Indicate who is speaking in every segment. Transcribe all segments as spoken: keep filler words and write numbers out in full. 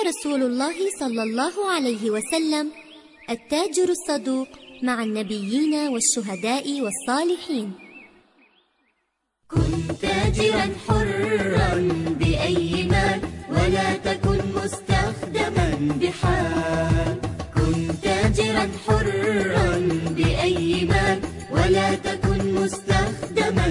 Speaker 1: رسول الله صلى الله عليه وسلم التاجر الصدوق مع النبيين والشهداء والصالحين.
Speaker 2: كن تاجرا حرا بأي مال ولا تكن مستخدما بحال. كن تاجرا حرا بأي مال ولا تكن مستخدما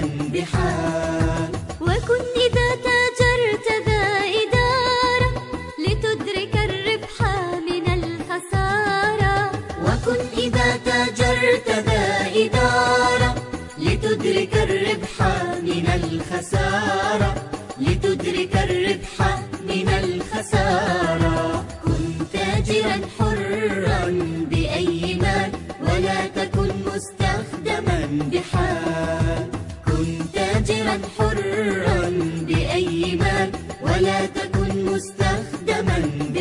Speaker 2: بحال.
Speaker 1: وكن إذا تاجرت ذا إدارة لتدرك الربح من الخسارة.
Speaker 2: وكن إذا تاجرت ذا إدارة لتدرك الربح من الخسارة. لتدرك الربح من الخسارة. كن تاجرا حرا بأي مال ولا تكن مستخدما بحال. كن تاجرا حرا بأي مال ولا تكن مستخدما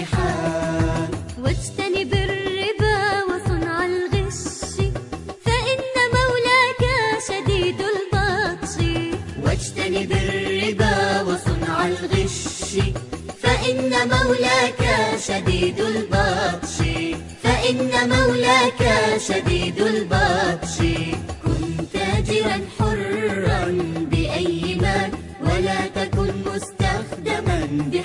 Speaker 2: بحال.
Speaker 1: واجتنب الربا وصنع الغش فإن مولاك شديد البطش.
Speaker 2: واجتنب الربا وصنع الغش فإن مولاك شديد البطش. فإن مولاك شديد البطش. كن تاجرا حرا بأي مال ولا تكن مستخدما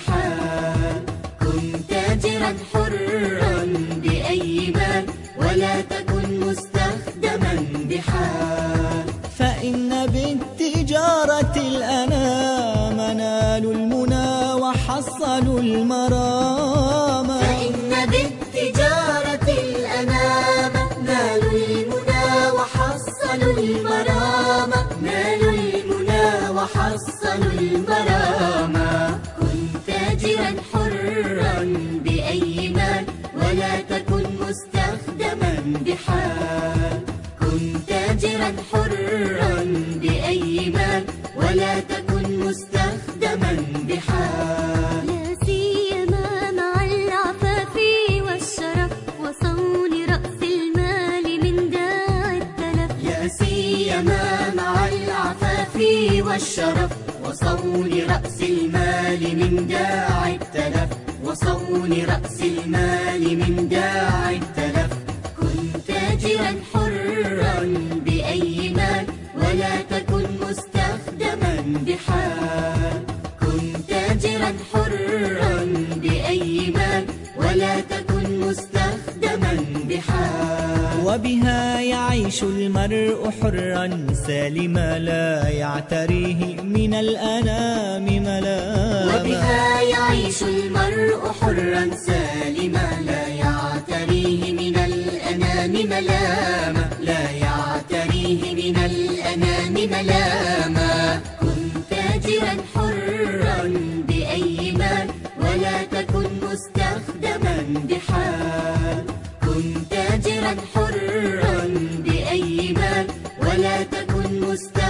Speaker 2: بحال. كن تاجرا حرا بأي مال ولا تكن مستخدما بحال.
Speaker 3: فإن بالتجارة الأنام نالوا المنى وحصلوا المرام.
Speaker 2: فإن بالتجارة الأنام نالوا المنى وحصلوا المرام. نالوا المنى وحصلوا المرام. كن تاجرا حرا بأي مال ولا تكن مستخدما بحال. كن تاجرا حرا بأي مال ولا تكن مستخدما بحال.
Speaker 1: لا سيما مع العفاف والشرف وصون رأس المال من داع التلف.
Speaker 2: لا سيما مع العفاف والشرف وصون رأس المال من داع التلف. وصون رأس المال من داع التلف. كن تاجرا حرا بأي مال ولا تكن مستخدما بحال. كن تاجرا حرا بأي مال ولا تكن مستخدما بحال.
Speaker 3: وبها يعيش المرء حرا سالما لا يعتريه من الأنام ملاما.
Speaker 2: وبها يعيش المرء حرا سالما لا يعتريه من الأنام ملاما. لا يعتريه من الأنام ملاما. كن تاجرا حرا بأي مال ولا تكن مستخدما بحال. كن تاجرا حرا بأي مال ولا تكن مستخدما